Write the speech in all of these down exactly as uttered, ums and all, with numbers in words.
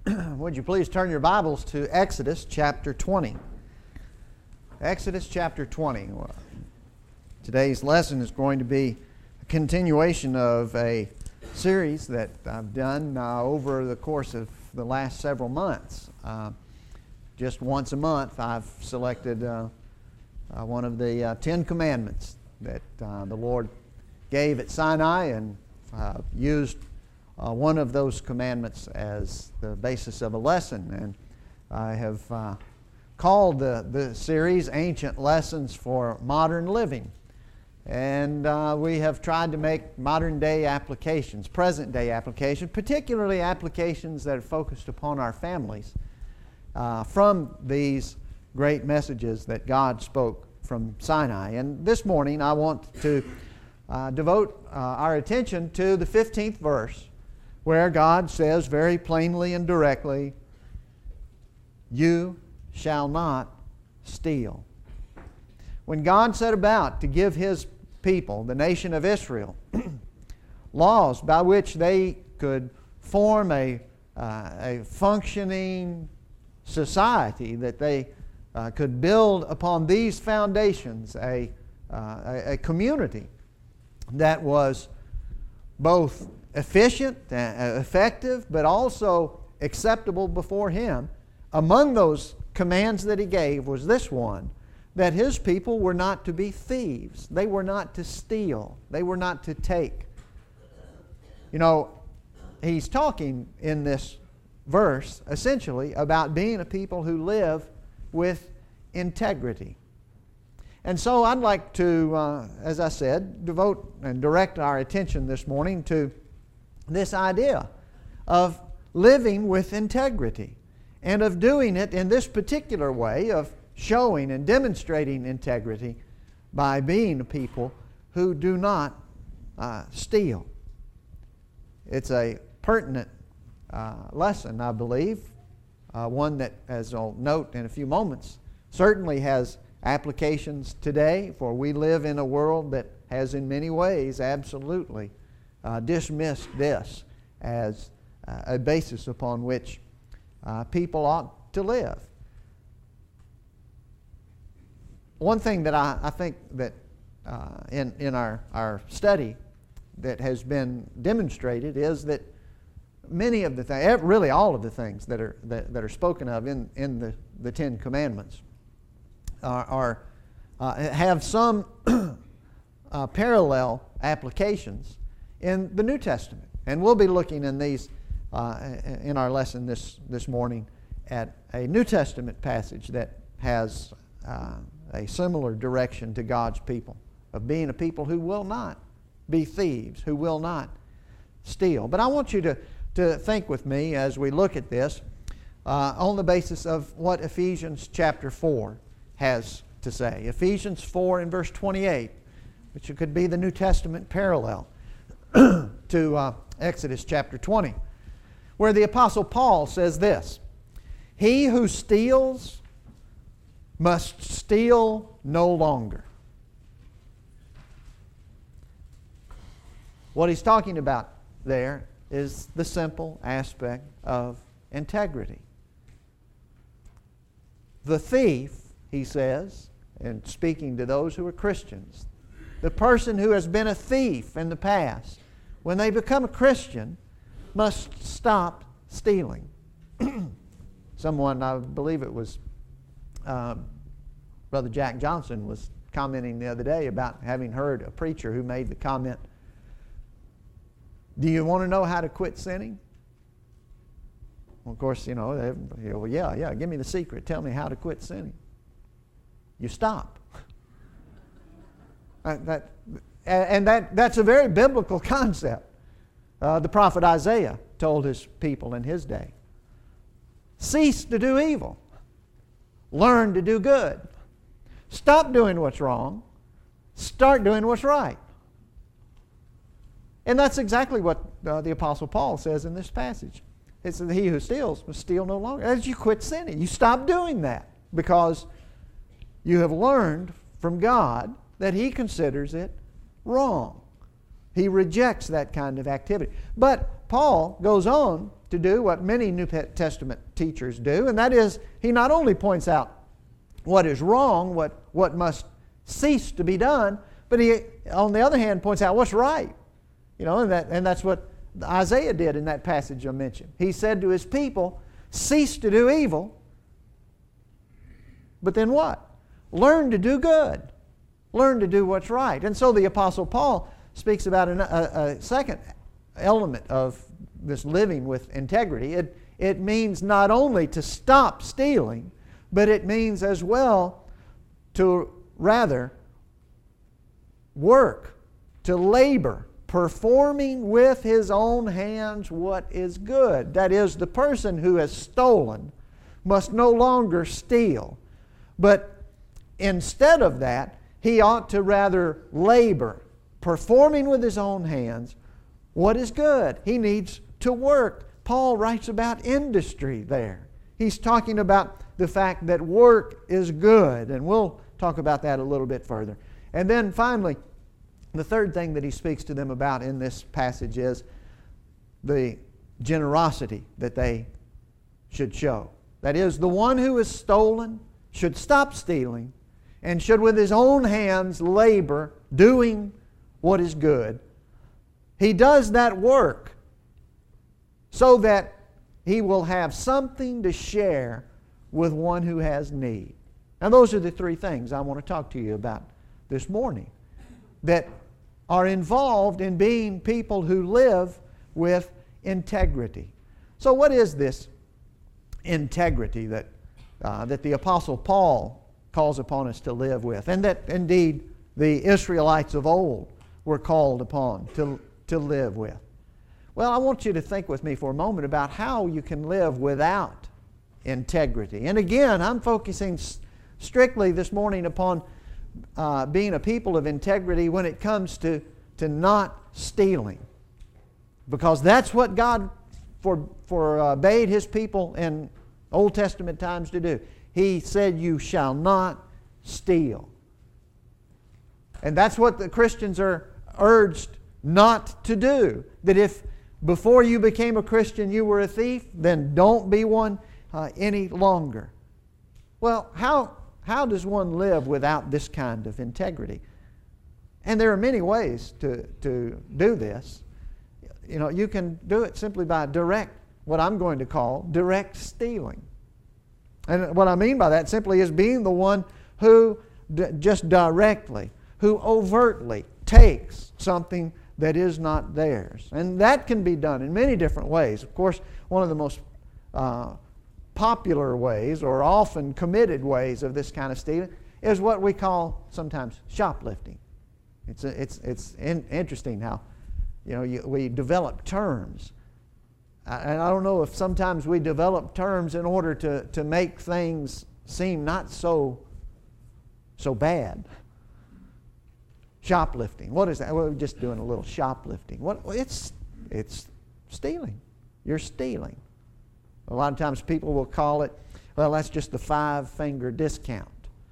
Would you please turn your Bibles to Exodus chapter twenty. Exodus chapter twenty. Today's lesson is going to be a continuation of a series that I've done uh, over the course of the last several months. Uh, just once a month I've selected uh, uh, one of the uh, Ten Commandments that uh, the Lord gave at Sinai, and uh, used Uh, one of those commandments as the basis of a lesson. And I have uh, called the, the series Ancient Lessons for Modern Living. And uh, we have tried to make modern day applications, present day applications, particularly applications that are focused upon our families uh, from these great messages that God spoke from Sinai. And this morning I want to uh, devote uh, our attention to the fifteenth verse, where God says very plainly and directly, "You shall not steal." When God set about to give His people, the nation of Israel, laws by which they could form a, uh, a functioning society, that they uh, could build upon these foundations a, uh, a, a community that was both efficient, uh, effective, but also acceptable before Him. Among those commands that He gave was this one, that His people were not to be thieves. They were not to steal. They were not to take. You know, He's talking in this verse essentially about being a people who live with integrity. And so I'd like to, uh, as I said, devote and direct our attention this morning to this idea of living with integrity, and of doing it in this particular way of showing and demonstrating integrity by being a people who do not uh, steal. It's a pertinent uh, lesson, I believe, uh, one that, as I'll note in a few moments, certainly has applications today, for we live in a world that has in many ways absolutely Uh, dismissed this as uh, a basis upon which uh, people ought to live. One thing that I, I think that uh, in, in our, our study that has been demonstrated is that many of the things, really all of the things that are, that, that are spoken of in, in the, the Ten Commandments are, are uh, have some uh, parallel applications in the New Testament. And we'll be looking in these uh, in our lesson this, this morning at a New Testament passage that has uh, a similar direction to God's people, of being a people who will not be thieves, who will not steal. But I want you to, to think with me as we look at this uh, on the basis of what Ephesians chapter four has to say. Ephesians four and verse twenty-eight, which could be the New Testament parallel to uh, Exodus chapter twenty, where the Apostle Paul says this: "He who steals must steal no longer." What he's talking about there is the simple aspect of integrity. The thief, he says, and speaking to those who are Christians, the person who has been a thief in the past, when they become a Christian, must stop stealing. Someone, I believe it was uh, Brother Jack Johnson, was commenting the other day about having heard a preacher who made the comment, "Do you want to know how to quit sinning?" Well, of course, you know, they, you know, well, yeah, yeah, give me the secret. Tell me how to quit sinning. You stop. Uh, that, and that, that's a very biblical concept. Uh, the prophet Isaiah told his people in his day, "Cease to do evil. Learn to do good. Stop doing what's wrong. Start doing what's right." And that's exactly what uh, the Apostle Paul says in this passage. It says, "He who steals must steal no longer." As you quit sinning, you stop doing that because you have learned from God that He considers it wrong. He rejects that kind of activity. But Paul goes on to do what many New Testament teachers do, and that is he not only points out what is wrong, what, what must cease to be done, but he, on the other hand, points out what's right. You know, and, that, and that's what Isaiah did in that passage I mentioned. He said to his people, cease to do evil, but then what? Learn to do good. Learn to do what's right. And so the Apostle Paul speaks about an, a, a second element of this living with integrity. It, it means not only to stop stealing, but it means as well to rather work, to labor, performing with his own hands what is good. That is, the person who has stolen must no longer steal. But instead of that, he ought to rather labor, performing with his own hands what is good. He needs to work. Paul writes about industry there. He's talking about the fact that work is good, and we'll talk about that a little bit further. And then finally, the third thing that he speaks to them about in this passage is the generosity that they should show. That is, the one who is stolen should stop stealing and should with his own hands labor doing what is good. He does that work so that he will have something to share with one who has need. Now those are the three things I want to talk to you about this morning that are involved in being people who live with integrity. So what is this integrity that, uh, that the Apostle Paul calls upon us to live with, and that indeed the Israelites of old were called upon to, to live with? Well, I want you to think with me for a moment about how you can live without integrity. And again, I'm focusing s- strictly this morning upon uh, being a people of integrity when it comes to, to not stealing. Because that's what God for, forbade His people in Old Testament times to do. He said, you shall not steal. And that's what the Christians are urged not to do. That if before you became a Christian you were a thief, then don't be one uh, any longer. Well, how, how does one live without this kind of integrity? And there are many ways to, to do this. You know, you can do it simply by direct, what I'm going to call direct stealing. And what I mean by that simply is being the one who d- just directly, who overtly takes something that is not theirs. And that can be done in many different ways. Of course, one of the most uh, popular ways, or often committed ways of this kind of stealing, is what we call sometimes shoplifting. It's a, it's it's in, interesting how, you know, you, we develop terms, uh, and I don't know if sometimes we develop terms in order to to make things seem not so so bad. Shoplifting. What is that? Well, we're just doing a little shoplifting. What? It's it's stealing. You're stealing. A lot of times people will call it, well, that's just the five-finger discount.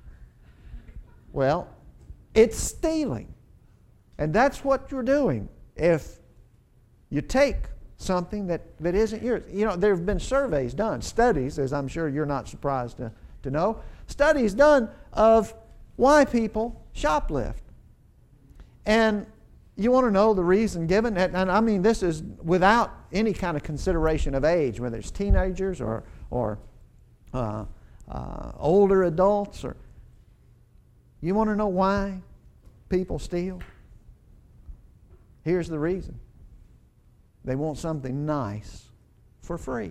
Well, it's stealing. And that's what you're doing if you take something that, that isn't yours. You know, there have been surveys done, studies, as I'm sure you're not surprised to, to know, studies done of why people shoplift. And you want to know the reason given? And, and I mean, this is without any kind of consideration of age, whether it's teenagers or, or uh, uh, older adults. Or you want to know why people steal? Here's the reason. They want something nice for free.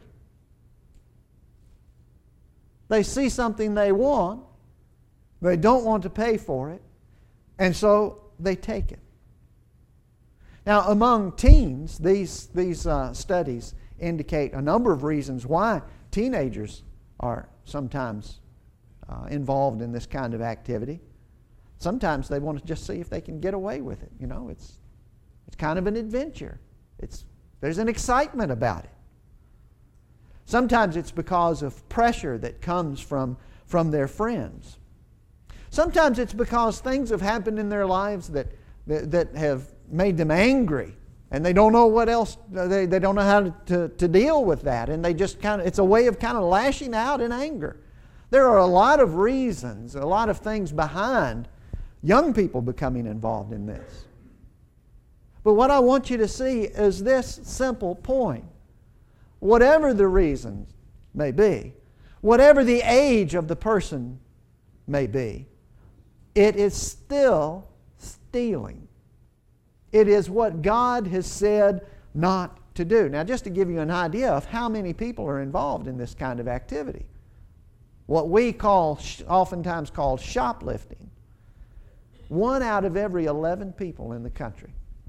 They see something they want, they don't want to pay for it, and so they take it. Now, among teens, these, these uh, studies indicate a number of reasons why teenagers are sometimes uh, involved in this kind of activity. Sometimes they want to just see if they can get away with it. You know, it's it's kind of an adventure. It's there's an excitement about it. Sometimes it's because of pressure that comes from, from their friends. Sometimes it's because things have happened in their lives that that, that have made them angry, and they don't know what else, they, they don't know how to, to, to deal with that, and they just kind of, it's a way of kind of lashing out in anger. There are a lot of reasons, a lot of things behind young people becoming involved in this. But what I want you to see is this simple point. Whatever the reasons may be, whatever the age of the person may be, it is still stealing. It is what God has said not to do. Now, just to give you an idea of how many people are involved in this kind of activity, what we call, oftentimes called shoplifting, one out of every eleven people in the country.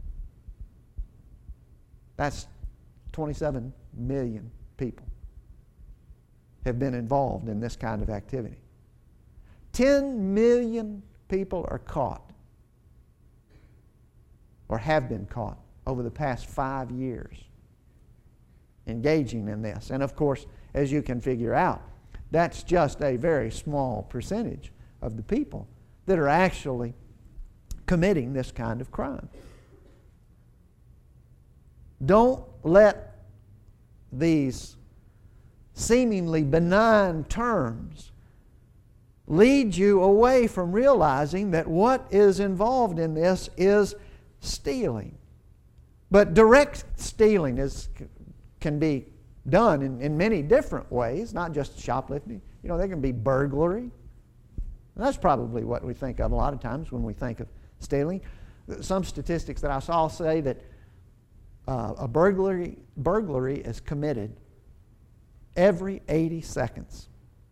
That's twenty-seven million people have been involved in this kind of activity. ten million people are caught or have been caught over the past five years engaging in this. And of course, as you can figure out, that's just a very small percentage of the people that are actually committing this kind of crime. Don't let these seemingly benign terms lead you away from realizing that what is involved in this is stealing. But direct stealing is, can be done in, in many different ways, not just shoplifting. You know, there can be burglary. And that's probably what we think of a lot of times when we think of stealing. Some statistics that I saw say that uh, a burglary, burglary is committed every eighty seconds.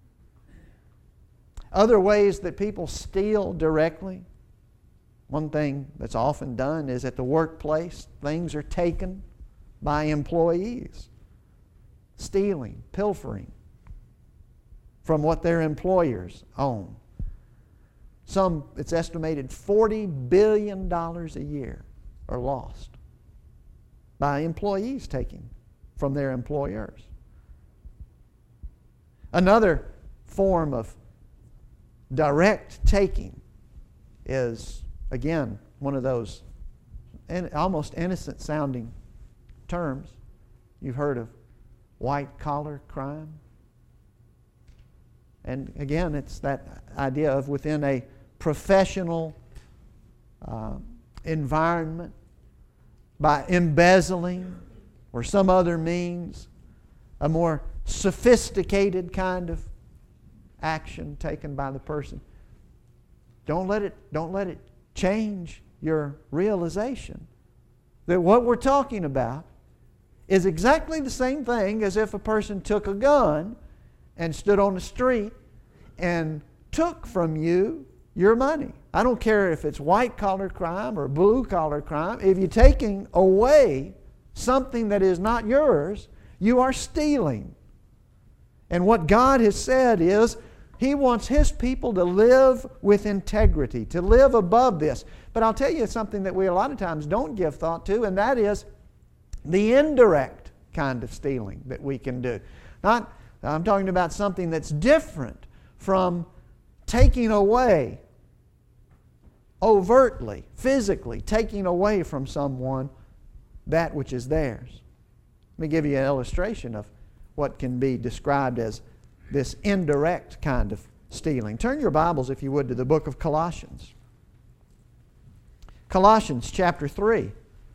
Other ways that people steal directly, one thing that's often done is at the workplace, things are taken by employees. Stealing, pilfering from what their employers own. Some, it's estimated forty billion dollars a year are lost by employees taking from their employers. Another form of direct taking is, again, one of those in, almost innocent sounding terms. You've heard of white collar crime. And again, it's that idea of within a professional uh, environment, by embezzling or some other means, a more sophisticated kind of action taken by the person. Don't let it, don't let it change your realization that what we're talking about is exactly the same thing as if a person took a gun and stood on the street and took from you your money. I don't care if it's white-collar crime or blue-collar crime. If you're taking away something that is not yours, you are stealing. And what God has said is He wants His people to live with integrity, to live above this. But I'll tell you something that we a lot of times don't give thought to, and that is the indirect kind of stealing that we can do. Not, I'm talking about something that's different from taking away, overtly, physically, taking away from someone that which is theirs. Let me give you an illustration of what can be described as this indirect kind of stealing. Turn your Bibles, if you would, to the book of Colossians. Colossians chapter three.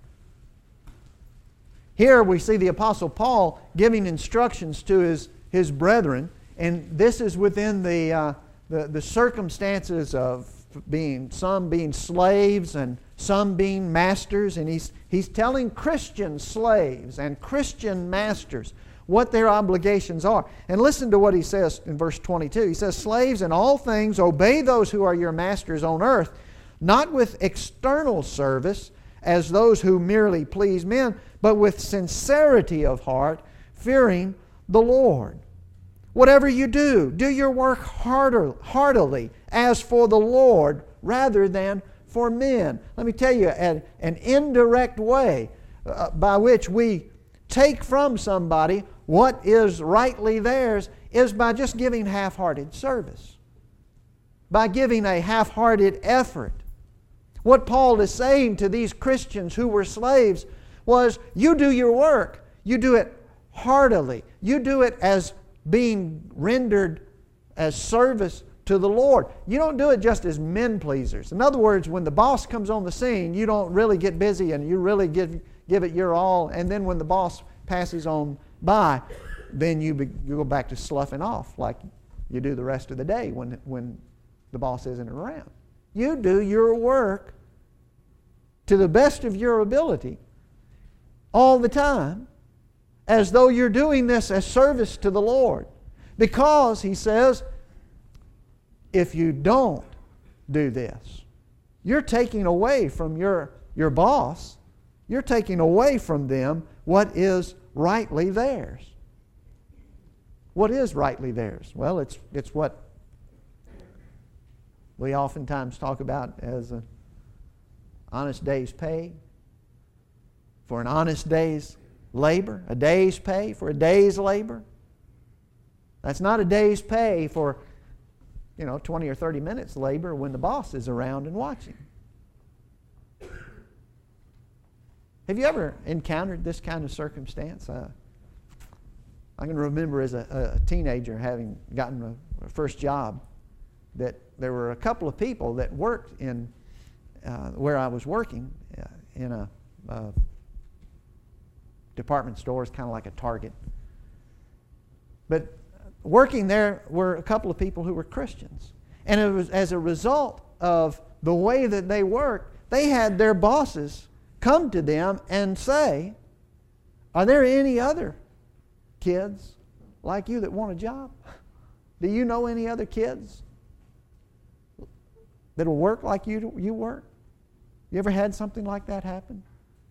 Here we see the Apostle Paul giving instructions to his, his brethren, and this is within the, uh, the, the circumstances of being, some being slaves and some being masters, and he's, he's telling Christian slaves and Christian masters what their obligations are. And listen to what he says in verse twenty-two. He says, "Slaves, in all things obey those who are your masters on earth, not with external service as those who merely please men, but with sincerity of heart, fearing the Lord. Whatever you do, do your work harder, heartily as for the Lord rather than for men." Let me tell you an, an indirect way uh, by which we take from somebody what is rightly theirs is by just giving half-hearted service, by giving a half-hearted effort. What Paul is saying to these Christians who were slaves was, you do your work. You do it heartily. You do it as being rendered as service to the Lord. You don't do it just as men pleasers. In other words, when the boss comes on the scene, you don't really get busy and you really give, give it your all. And then when the boss passes on by, then you, be, you go back to sloughing off like you do the rest of the day when, when the boss isn't around. You do your work to the best of your ability all the time, as though you're doing this as service to the Lord. Because, he says, if you don't do this, you're taking away from your, your boss, you're taking away from them what is rightly theirs. What is rightly theirs? Well, it's, it's what we oftentimes talk about as an honest day's pay for an honest day's labor, a day's pay for a day's labor. That's not a day's pay for, you know, twenty or thirty minutes labor when the boss is around and watching. Have you ever encountered this kind of circumstance? Uh, I can remember as a, a teenager having gotten a, a first job that there were a couple of people that worked in uh, where I was working uh, in a uh, department store. It's kind of like a Target. But working there were a couple of people who were Christians. And it was as a result of the way that they worked, they had their bosses come to them and say, are there any other kids like you that want a job? Do you know any other kids that will work like you, you work? You ever had something like that happen?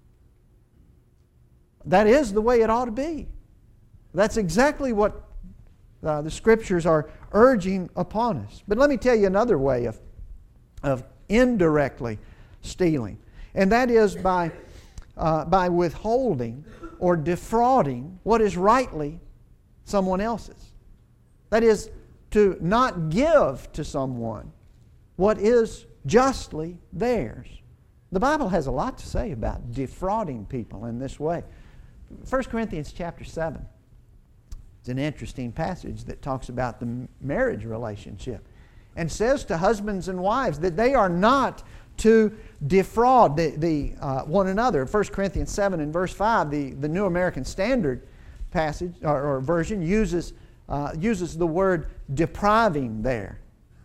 That is the way it ought to be. That's exactly what uh, the Scriptures are urging upon us. But let me tell you another way of, of indirectly stealing. And that is by, uh, by withholding or defrauding what is rightly someone else's. That is, to not give to someone what is justly theirs. The Bible has a lot to say about defrauding people in this way. First Corinthians chapter seven. It's an interesting passage that talks about the marriage relationship and says to husbands and wives that they are not to defraud the, the, uh, one another. First Corinthians seven and verse five, the, the New American Standard passage or, or version uses, uh, uses the word depriving there.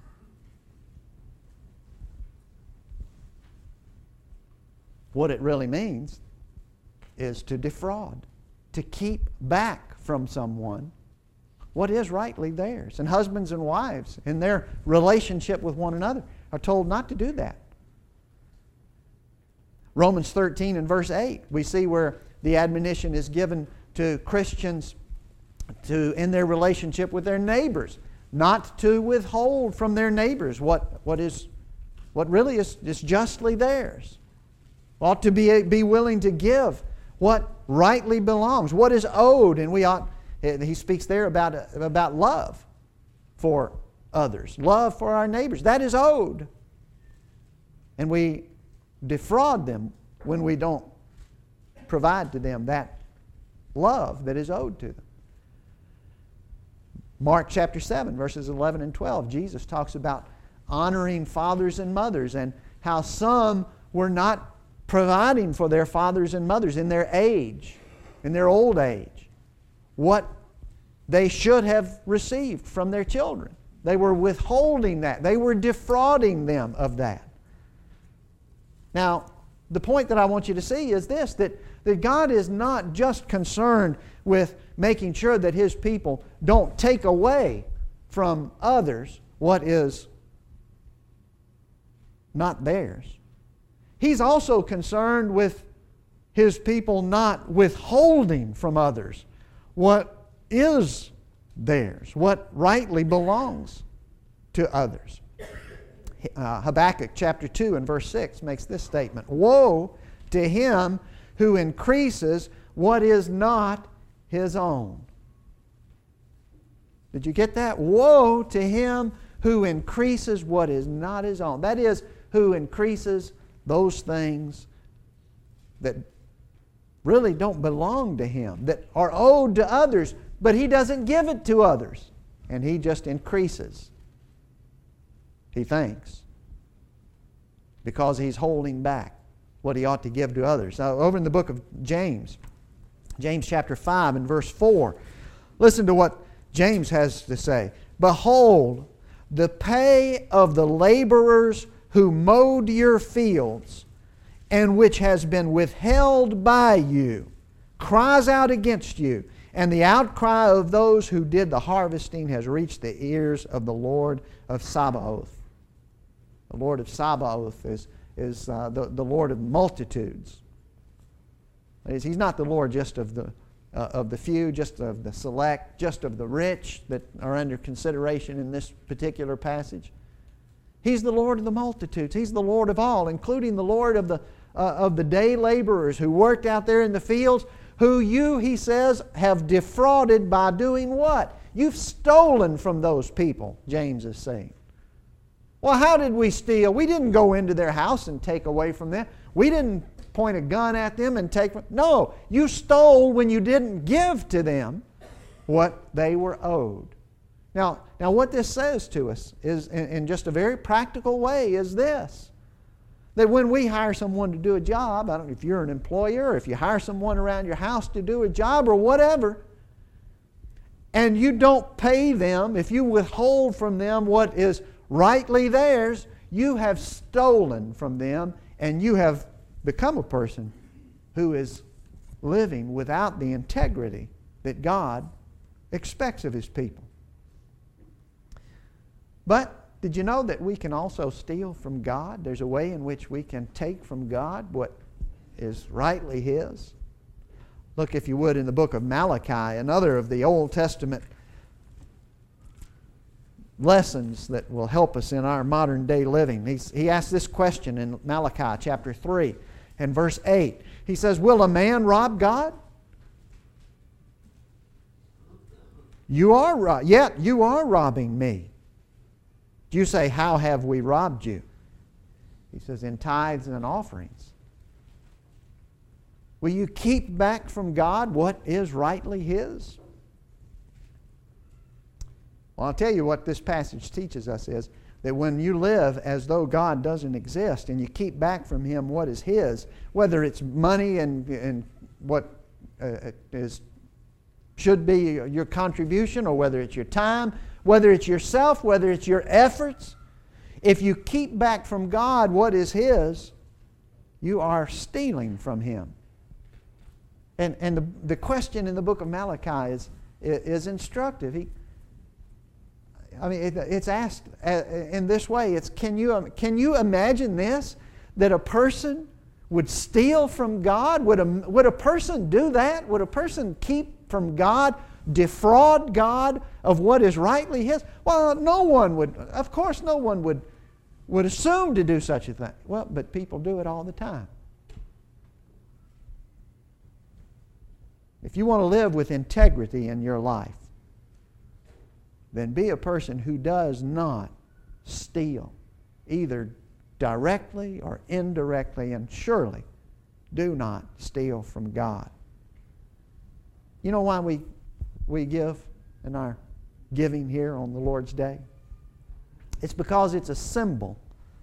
What it really means is to defraud, to keep back from someone what is rightly theirs. And husbands and wives in their relationship with one another are told not to do that. Romans thirteen and verse eight, we see where the admonition is given to Christians to, in their relationship with their neighbors, not to withhold from their neighbors what, what, is, what really is, is justly theirs. Ought to be, be willing to give what rightly belongs, what is owed. And we ought, he speaks there about, about love for others, love for our neighbors. That is owed. And we defraud them when we don't provide to them that love that is owed to them. Mark chapter seven, verses eleven and twelve, Jesus talks about honoring fathers and mothers and how some were not providing for their fathers and mothers in their age, in their old age, what they should have received from their children. They were withholding that. They were defrauding them of that. Now, the point that I want you to see is this, that, that God is not just concerned with making sure that His people don't take away from others what is not theirs. He's also concerned with His people not withholding from others what is theirs, what rightly belongs to others. Uh, Habakkuk chapter two and verse six makes this statement. Woe to him who increases what is not his own. Did you get that? Woe to him who increases what is not his own. That is, who increases those things that really don't belong to Him, that are owed to others, but He doesn't give it to others. And He just increases. He thinks. Because He's holding back what He ought to give to others. Now, over in the book of James, James chapter five and verse four, listen to what James has to say. Behold, the pay of the laborers who mowed your fields, and which has been withheld by you, cries out against you, and the outcry of those who did the harvesting has reached the ears of the Lord of Sabaoth. The Lord of Sabaoth is, is uh, the, the Lord of multitudes. He's not the Lord just of the, uh, of the few, just of the select, just of the rich that are under consideration in this particular passage. He's the Lord of the multitudes. He's the Lord of all, including the Lord of the, uh, of the day laborers who worked out there in the fields, who you, he says, have defrauded by doing what? You've stolen from those people, James is saying. Well, how did we steal? We didn't go into their house and take away from them. We didn't point a gun at them and take from... No, you stole when you didn't give to them what they were owed. Now, now what this says to us is, in, in just a very practical way, is this. That when we hire someone to do a job, I don't know if you're an employer or if you hire someone around your house to do a job or whatever, and you don't pay them, if you withhold from them what is rightly theirs, you have stolen from them, and you have become a person who is living without the integrity that God expects of His people. But did you know that we can also steal from God? There's a way in which we can take from God what is rightly His. Look, if you would, in the book of Malachi, another of the Old Testament lessons that will help us in our modern day living. He's, he asks this question in Malachi chapter three and verse eight. He says, will a man rob God? You are ro- yet you are robbing me. You say, how have we robbed you? He says, in tithes and offerings. Will you keep back from God what is rightly His? Well, I'll tell you what this passage teaches us is that when you live as though God doesn't exist and you keep back from Him what is His, whether it's money and, and what uh, is should be your contribution, or whether it's your time, whether it's yourself, whether it's your efforts, if you keep back from God what is His, you are stealing from Him. And, and the, the question in the book of Malachi is, is instructive. He, I mean, it, it's asked in this way. It's, can you, can you imagine this? That a person would steal from God? Would a, would a person do that? Would a person keep from God, defraud God of what is rightly His? Well, no one would, of course no one would, would assume to do such a thing. Well, but people do it all the time. If you want to live with integrity in your life, then be a person who does not steal, either directly or indirectly, and surely do not steal from God. You know why we, we give in our giving here on the Lord's Day? It's because it's a symbol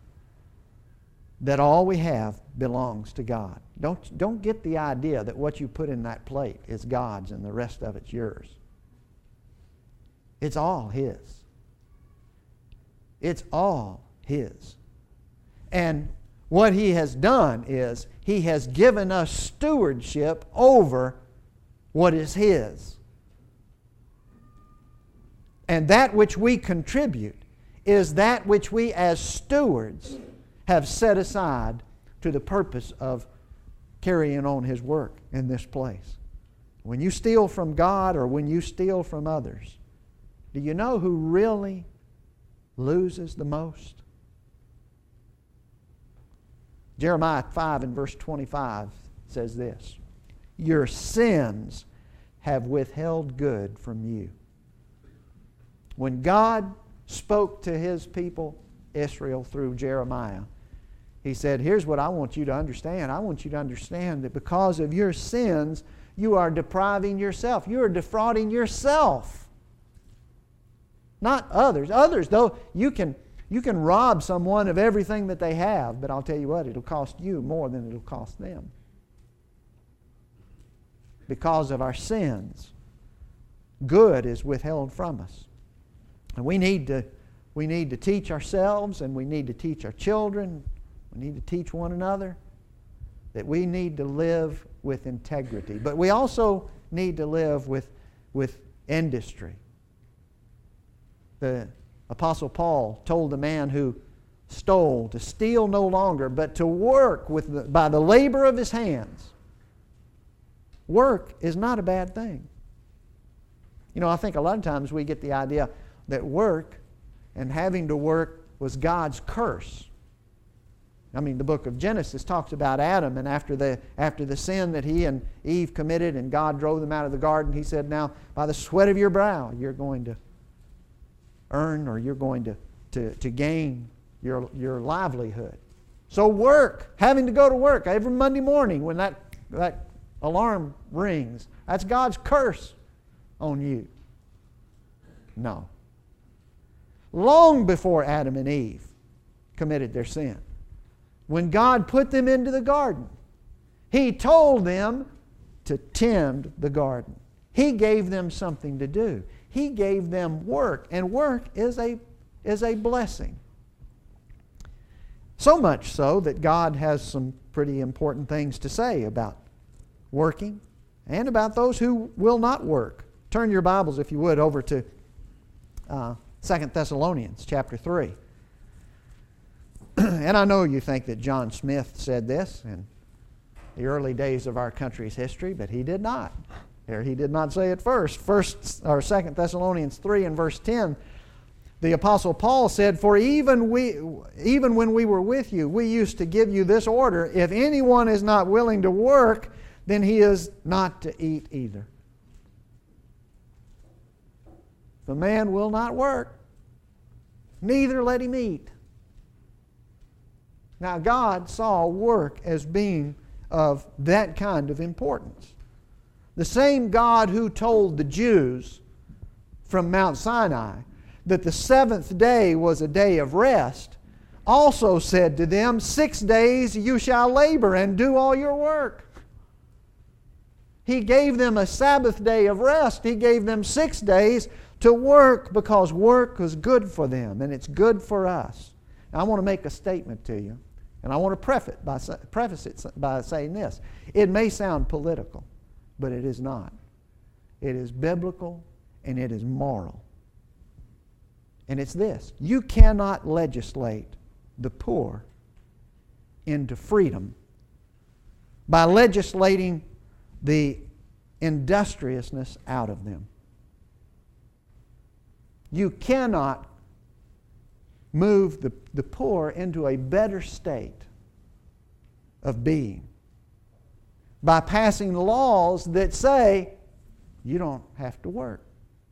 that all we have belongs to God. Don't, don't get the idea that what you put in that plate is God's and the rest of it's yours. It's all His. It's all His. And what He has done is He has given us stewardship over what is His. And that which we contribute is that which we as stewards have set aside to the purpose of carrying on His work in this place. When you steal from God or when you steal from others, do you know who really loses the most? Jeremiah five and verse twenty-five says this, your sins have withheld good from you. When God spoke to His people, Israel, through Jeremiah, He said, here's what I want you to understand. I want you to understand that because of your sins, you are depriving yourself. You are defrauding yourself. Not others. Others, though, you can, you can rob someone of everything that they have, but I'll tell you what, it'll cost you more than it'll cost them. Because of our sins, good is withheld from us. And we need to, we need to teach ourselves, and we need to teach our children, we need to teach one another that we need to live with integrity. But we also need to live with, with industry. The Apostle Paul told the man who stole to steal no longer, but to work with the, by the labor of his hands. Work is not a bad thing. You know, I think a lot of times we get the idea that work and having to work was God's curse. I mean, the book of Genesis talks about Adam, and after the, after the sin that he and Eve committed and God drove them out of the garden, He said, now, by the sweat of your brow, you're going to earn, or you're going to, to, to gain your, your livelihood. So work, having to go to work every Monday morning when that, that alarm rings, that's God's curse on you. No. Long before Adam and Eve committed their sin, when God put them into the garden, He told them to tend the garden. He gave them something to do. He gave them work, and work is a, is a blessing. So much so that God has some pretty important things to say about working and about those who will not work. Turn your Bibles, if you would, over to uh, Second Thessalonians chapter three. And I know you think that John Smith said this in the early days of our country's history, but he did not. Here, he did not say it first. First or Second Thessalonians three and verse ten, the Apostle Paul said, "For even we, even when we were with you, we used to give you this order: if anyone is not willing to work, then he is not to eat either." If a man will not work, neither let him eat. Now, God saw work as being of that kind of importance. The same God who told the Jews from Mount Sinai that the seventh day was a day of rest also said to them, "Six days you shall labor and do all your work." He gave them a Sabbath day of rest. He gave them six days to work because work was good for them, and it's good for us. Now, I want to make a statement to you, and I want to preface it by, preface it by saying this. It may sound political, but it is not. It is biblical and it is moral. And it's this: you cannot legislate the poor into freedom by legislating the industriousness out of them. You cannot move the, the poor into a better state of being by passing laws that say you don't have to work.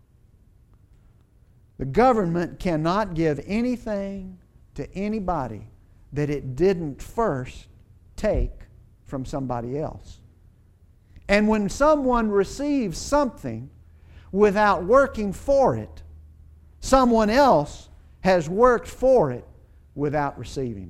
The government cannot give anything to anybody that it didn't first take from somebody else. And when someone receives something without working for it, someone else has worked for it without receiving it.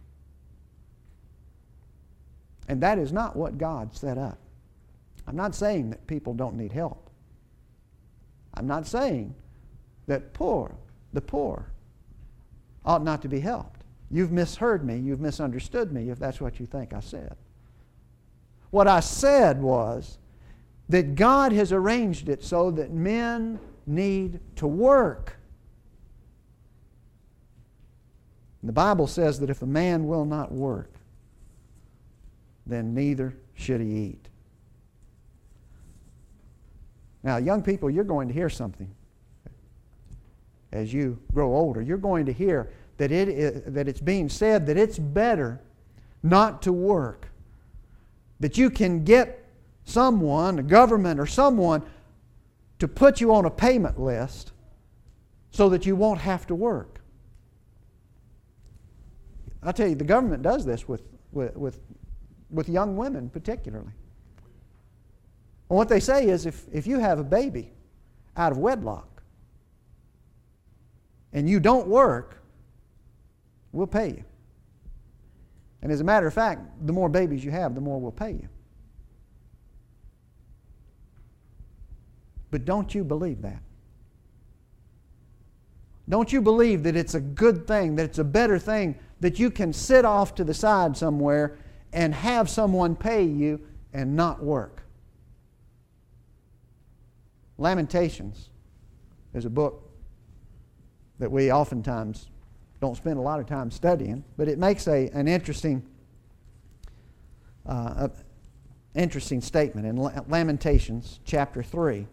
And that is not what God set up. I'm not saying that people don't need help. I'm not saying that poor, the poor ought not to be helped. You've misheard me. You've misunderstood me if that's what you think I said. What I said was that God has arranged it so that men need to work. The Bible says that if a man will not work, then neither should he eat. Now, young people, you're going to hear something. As you grow older, you're going to hear that, it is, that it's being said that it's better not to work. That you can get someone, a government or someone, to put you on a payment list so that you won't have to work. I'll tell you, the government does this with, with, with, with young women particularly. And what they say is if, if you have a baby out of wedlock and you don't work, we'll pay you. And as a matter of fact, the more babies you have, the more we'll pay you. But don't you believe that? Don't you believe that it's a good thing, that it's a better thing, that you can sit off to the side somewhere and have someone pay you and not work? Lamentations is a book that we oftentimes don't spend a lot of time studying, but it makes a, an interesting, uh, a, interesting statement in Lamentations chapter three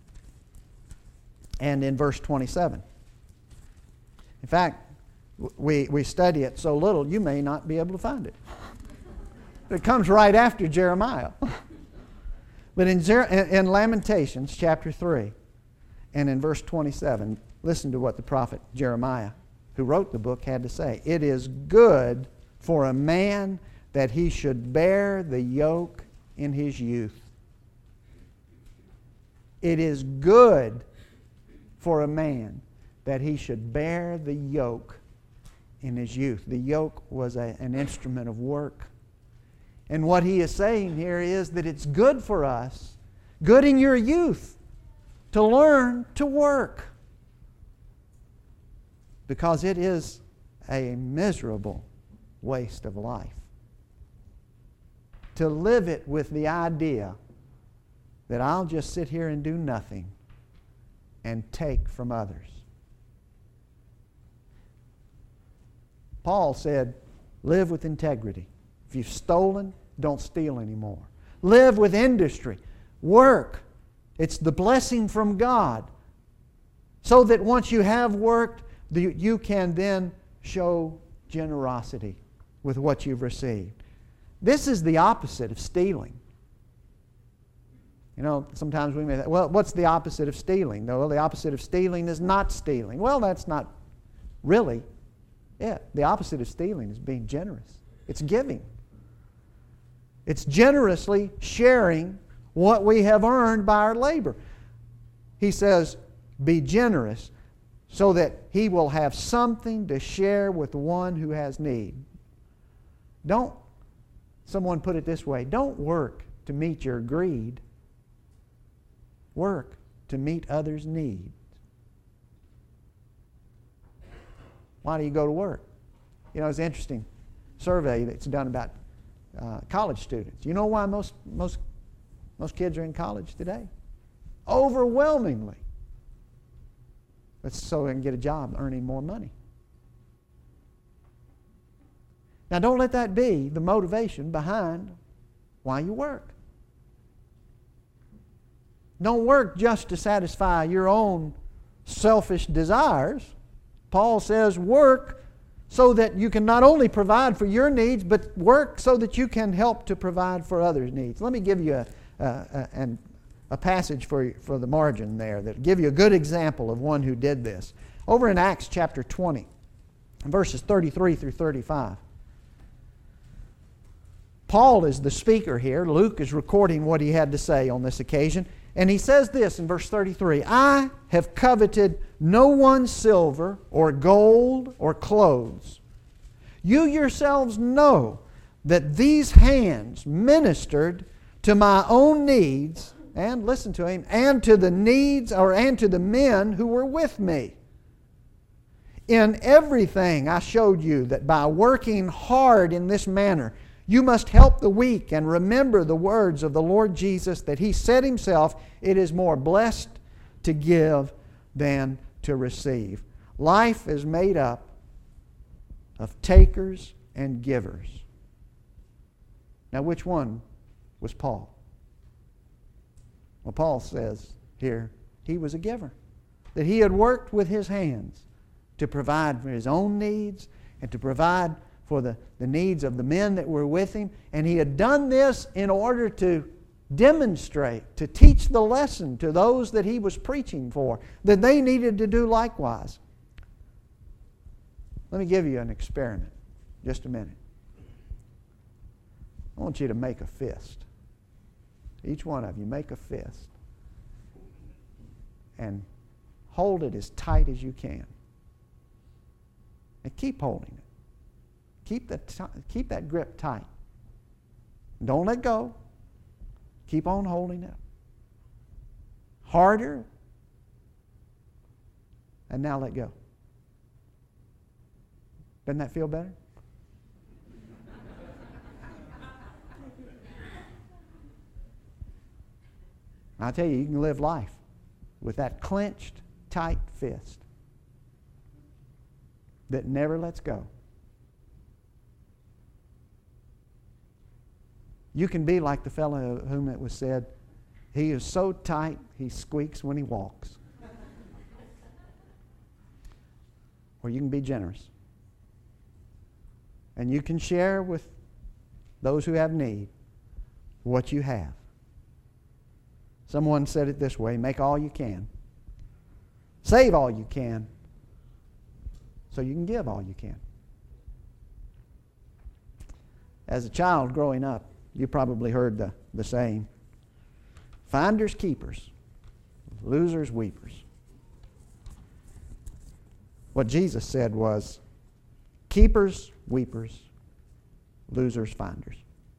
and in verse twenty-seven. In fact, we, we study it so little you may not be able to find it. It comes right after Jeremiah. But in, in Lamentations chapter three and in verse twenty-seven, listen to what the prophet Jeremiah, who wrote the book, had to say. It is good for a man that he should bear the yoke in his youth. It is good for a man that he should bear the yoke in his youth. The yoke was a, an instrument of work. And what he is saying here is that it's good for us, good in your youth, to learn to work. Because it is a miserable waste of life. To live it with the idea that I'll just sit here and do nothing and take from others. Paul said, live with integrity. If you've stolen, don't steal anymore. Live with industry. Work. It's the blessing from God. So that once you have worked, you can then show generosity with what you've received. This is the opposite of stealing. You know, sometimes we may think, well, what's the opposite of stealing? No, well, the opposite of stealing is not stealing. Well, that's not really it. The opposite of stealing is being generous. It's giving. It's generously sharing what we have earned by our labor. He says, be generous so that he will have something to share with the one who has need. Don't, someone put it this way, don't work to meet your greed. Work to meet others' needs. Why do you go to work? You know, it's an interesting survey that's done about uh, college students. You know why most, most, most kids are in college today? Overwhelmingly. It's so they can get a job earning more money. Now don't let that be the motivation behind why you work. Don't work just to satisfy your own selfish desires. Paul says work so that you can not only provide for your needs, but work so that you can help to provide for others' needs. Let me give you a, a, a, a passage for, for the margin there that will give you a good example of one who did this. Over in Acts chapter twenty, verses thirty-three through thirty-five. Paul is the speaker here. Luke is recording what he had to say on this occasion. And he says this in verse thirty-three, I have coveted no one's silver or gold or clothes. You yourselves know that these hands ministered to my own needs, and listen to him, and to the needs or and to the men who were with me. In everything I showed you that by working hard in this manner, you must help the weak and remember the words of the Lord Jesus that He said Himself, it is more blessed to give than to receive. Life is made up of takers and givers. Now, which one was Paul? Well, Paul says here, he was a giver. That he had worked with his hands to provide for his own needs and to provide for the, the needs of the men that were with him. And he had done this in order to demonstrate, to teach the lesson to those that he was preaching for, that they needed to do likewise. Let me give you an experiment. just a minute. I want you to make a fist. Each one of you, make a fist. And hold it as tight as you can. And keep holding it. Keep, the t- keep that grip tight. Don't let go. Keep on holding it. Harder. And now let go. Doesn't that feel better? I'll tell you, you can live life with that clenched, tight fist that never lets go. You can be like the fellow of whom it was said, he is so tight he squeaks when he walks. Or you can be generous. And you can share with those who have need what you have. Someone said it this way, make all you can. Save all you can so you can give all you can. As a child growing up, you probably heard the, the saying, finders keepers, losers weepers. What Jesus said was, keepers weepers, losers finders.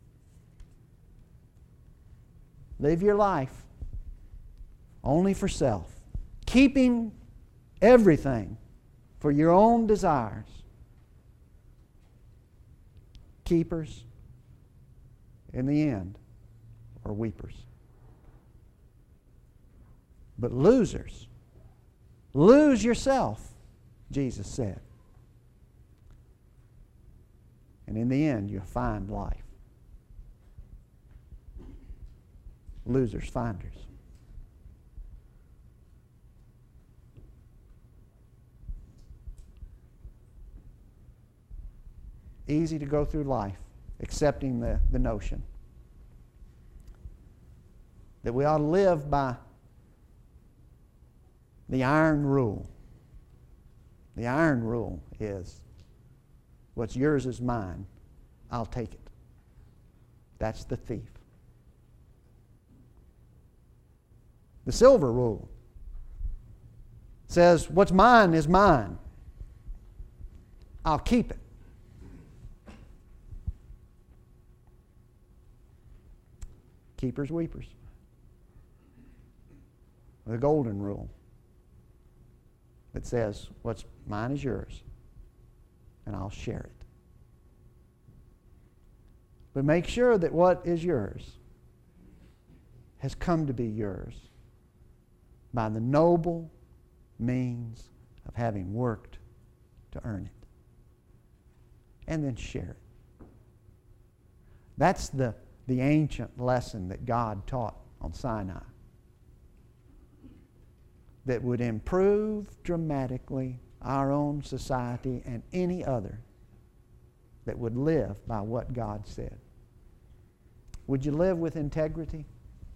Live your life only for self, keeping everything for your own desires. Keepers, in the end, are weepers. But losers, lose yourself, Jesus said. And in the end, you'll find life. Losers, finders. Easy to go through life accepting the, the notion that we ought to live by the iron rule. The iron rule is, what's yours is mine. I'll take it. That's the thief. The silver rule says, what's mine is mine. I'll keep it. Keepers, weepers. The golden rule that says, what's mine is yours, and I'll share it. But make sure that what is yours has come to be yours by the noble means of having worked to earn it. And then share it. That's the, the ancient lesson that God taught on Sinai, that would improve dramatically our own society and any other that would live by what God said. Would you live with integrity?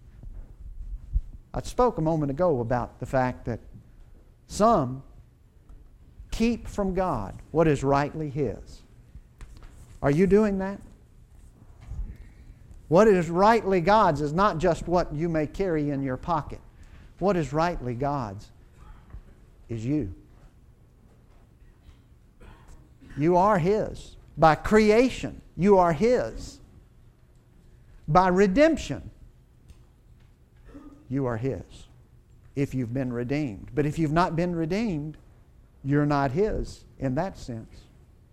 I spoke a moment ago about the fact that some keep from God what is rightly His. Are you doing that? What is rightly God's is not just what you may carry in your pocket. What is rightly God's is you. You are His. By creation, you are His. By redemption, you are His. If you've been redeemed. But if you've not been redeemed, you're not His in that sense.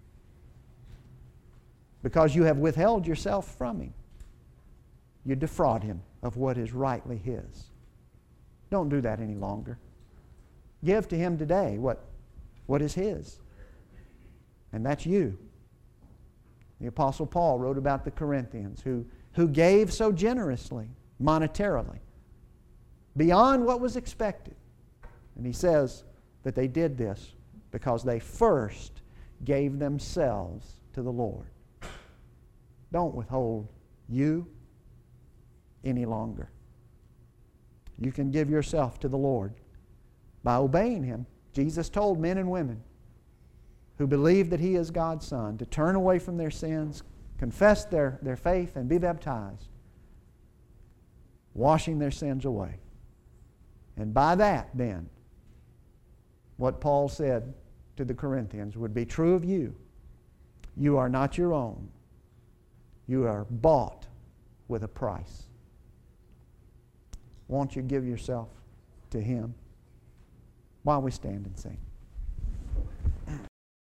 Because you have withheld yourself from Him. You defraud Him of what is rightly His. Don't do that any longer. Give to Him today what, what is His. And that's you. The Apostle Paul wrote about the Corinthians who, who gave so generously, monetarily, beyond what was expected. And he says that they did this because they first gave themselves to the Lord. Don't withhold you any longer. You can give yourself to the Lord by obeying Him. Jesus told men and women who believe that He is God's Son to turn away from their sins, confess their, their faith, and be baptized, washing their sins away. And by that, then, what Paul said to the Corinthians would be true of you. You are not your own. You are bought with a price. Won't you give yourself to Him while we stand and sing?